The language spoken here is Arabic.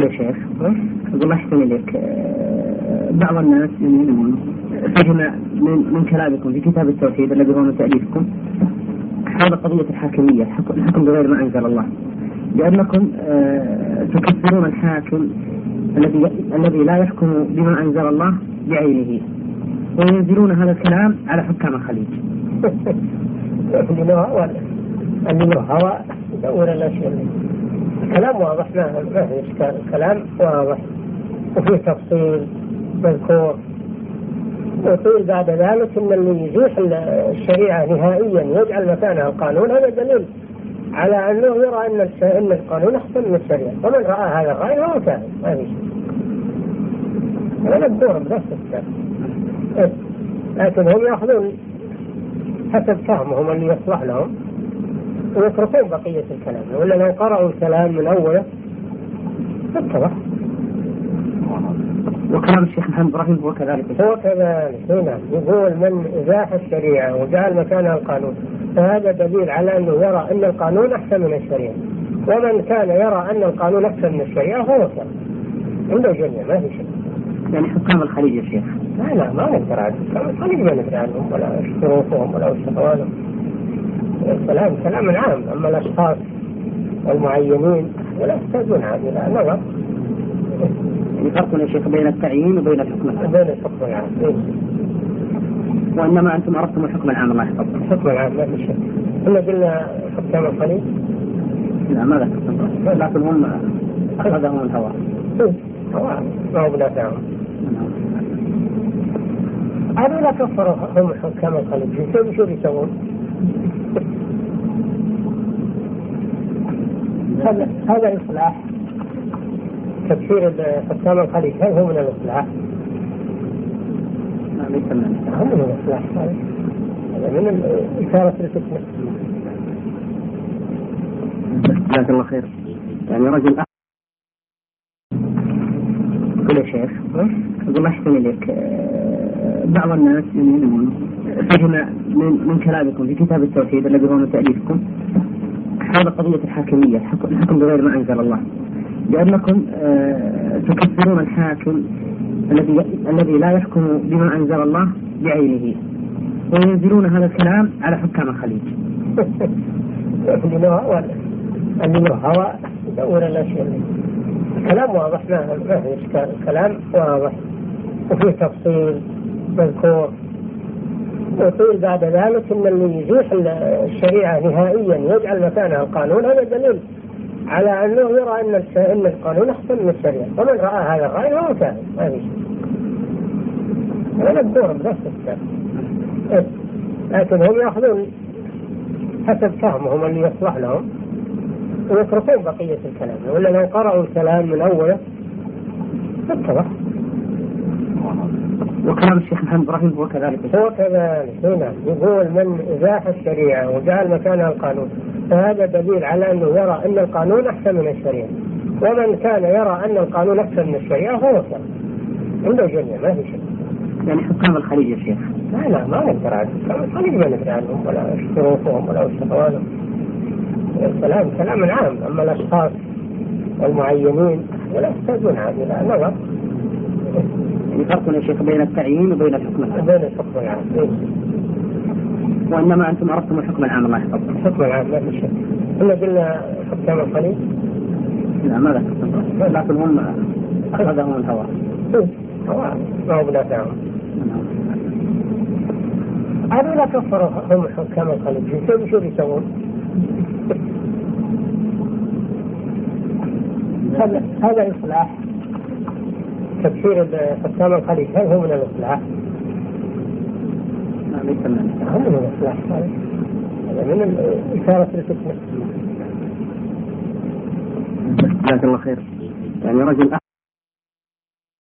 يا شيخ الله يحسن إليك. بعض الناس فهم من كلامكم في كتاب التوحيد الذي هو من تأليفكم حول قضية الحاكمية، الحكم بغير ما أنزل الله، لأنكم تكفرون الحاكم الذي لا يحكم بما أنزل الله بعينه، وينزلون هذا الكلام على حكام الخليج. اللي له هوى يدور الأشياء. الكلام واضح، ما في إشكال، الكلام واضح وفيه تفصيل مذكور. وقيل بعد ذلك إن اللي يزيح الشريعة نهائيا ويجعل مكانها القانون، هذا دليل على أنه يرى أن القانون أحسن من الشريعة، ومن رأى هذا الرأي هو كافر، ما في شيء. هذا الدور بنفس السبب، لكن هم يأخذون حسب فهمهم اللي يصلح لهم ويتركون بقية الكلام، ولا لو قرأوا الكلام من أوله اتضح. وكلام الشيخ محمد إبراهيم هو كذلك. نعم، يقول من إزاح الشريعة وجعل مكانها القانون، فهذا دليل على أنه يرى أن القانون أحسن من الشريعة، ومن كان يرى أن القانون أحسن من الشريعة هو كافر عنده جميع، ما في شيء. يعني حكام الخليج يا شيخ؟ لا ما نقدر عنهم، حكام الخليج ما ندري عنهم ولا شروطهم ولا استقوالهم، كلام عام. أما الأشخاص والمعينين ولا يحتاجون هذه نظر. يعني فرق يا شيخ بين التعيين وبين الحكم العام. بين الحكم العام وإنما أنتم عرفتم الحكم العام. الله يحفظكم. الحكم العام ما في شيء. إلا قلنا حكام الخليج لا ما ذكرتم، لكن هم أخذهم الهوى. ما هو بنافعهم. هذا لا كفروا هم حكام الخليج، شو بيسوون؟ هذا إصلاح تكفير حكام الخليج، هل هو من الإصلاح؟ لا ليس من الإصلاح، هذا من إثارة الفتنة. جزاك الله خير. يعني رجل كل يا شيخ الله يحسن إليك. بعض الناس فهم من كلامكم في كتاب التوحيد الذي هو من تأليفكم حول قضية الحاكمية، الحكم بغير ما أنزل الله، لأنكم تكفرون الحاكم الذي لا يحكم بما أنزل الله بعينه، وينزلون هذا الكلام على حكام الخليج. اللي له هوى يدور الأشياء. الكلام واضح، ما في إشكال، الكلام واضح وفيه تفصيل مذكور. وقيل بعد ذلك إن اللي يزيح الشريعة نهائيا ويجعل مكانها القانون، هذا دليل على أنه يرى أن القانون أحسن من الشريعة، ومن رأى هذا الرأي هو كافر، ما في شيء. هذا الدور بنفس السبب، لكن هم يأخذون حسب فهمهم اللي يصلح لهم ويتركون بقية الكلام، ولا لو قرأوا الكلام من أوله اتضح. وكلام الشيخ محمد إبراهيم هو كذلك. نعم، يقول من إزاح الشريعة وجعل مكانها القانون، فهذا دليل على أنه يرى أن القانون أحسن من الشريعة، ومن كان يرى أن القانون أحسن من الشريعة هو كافر عنده جميع، ما في شيء. يعني حكام الخليج يا شيخ؟ لا ما نقدر عنهم، حكام الخليج ما ندري عنهم ولا شروطهم ولا استقوالهم. كلام عام. أما الأشخاص والمعينين ولا يحتاجون هذه نظر. يعني فرق يا شيخ بين التعيين وبين الحكم العام. بين الحكم العام وإنما أنتم عرفتم الحكم العام. الله يحفظكم. الحكم العام ما في شيء. إلا قلنا حكام الخليج. لا ما ذكرتم، لكن هم أخذهم الهوى. ما هو بنافعهم. هذا لا كفروا هم حكام الخليج، شو بيسوون؟ هذا إصلاح تكفير حكام الخليج، هل هو من الإصلاح؟ لا ليس من الإصلاح، هذا من إثارة الفتنة. جزاك الله خير. يعني رجل